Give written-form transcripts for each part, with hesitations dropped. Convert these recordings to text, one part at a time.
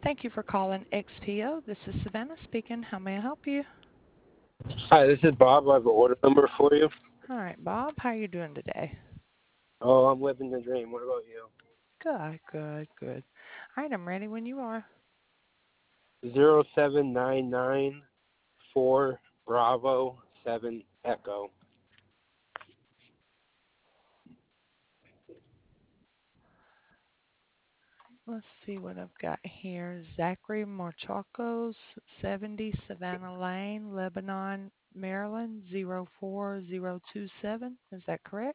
Thank you for calling XPO. This is Savannah speaking. How may I help you? Hi, this is Bob. I have an order number for you. All right, Bob. How are you doing today? Oh, I'm living the dream. What about you? Good, good, good. All right, I'm ready when you are. 07994 Bravo 7 Echo. Let's see what I've got here. Zachary Marchakos, 70 Savannah Lane, Lebanon, Maryland, 04027. Is that correct?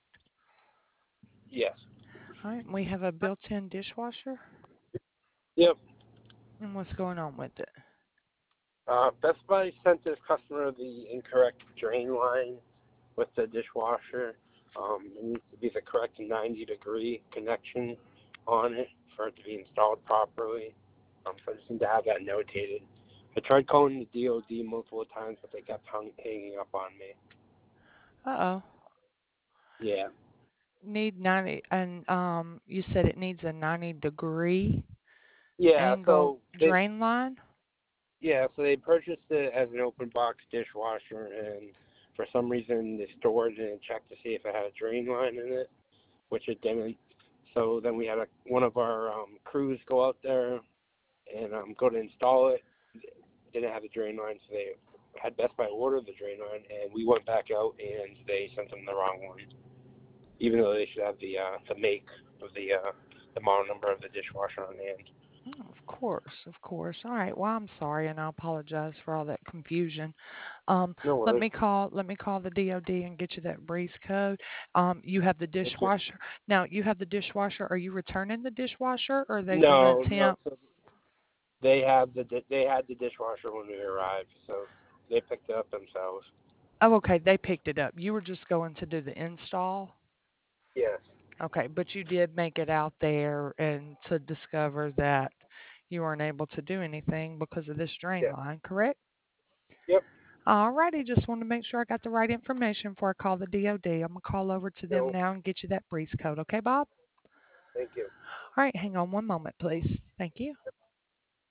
Yes. All right, we have a built-in dishwasher. Yep. And what's going on with it? Best Buy sent this customer the incorrect drain line with the dishwasher. It needs to be the correct 90-degree connection on it for it to be installed properly. So I just need to have that notated. I tried calling the DOD multiple times, but they kept hanging up on me. Uh-oh. Yeah. Need 90, and you said it needs a 90-degree Yeah, angle so drain line? they purchased it as an open box dishwasher, and for some reason the store didn't check to see if it had a drain line in it, which it didn't. So then we had one of our crews go out there and go to install it. Didn't have a drain line, so they had Best Buy order the drain line, and we went back out and they sent them the wrong one, even though they should have the make of the model number of the dishwasher on hand. Oh, of course, of course. All right. Well, I'm sorry, and I apologize for all that confusion. No Let worries. me call the DOD and get you that breeze code. You have the Thank you. dishwasher. Now, you have the dishwasher. Are you returning the dishwasher, or are they going to No. attempt? So they had the dishwasher when we arrived, so they picked it up themselves. Oh, okay. They picked it up. You were just going to do the install. Yes. Okay, but you did make it out there and to discover that you weren't able to do anything because of this drain Yeah. line, correct? Yep. Alrighty, just wanted to make sure I got the right information before I call the DOD. I'm gonna call over to them No. now and get you that breeze code, okay, Bob? Thank you. All right, hang on one moment, please. Thank you.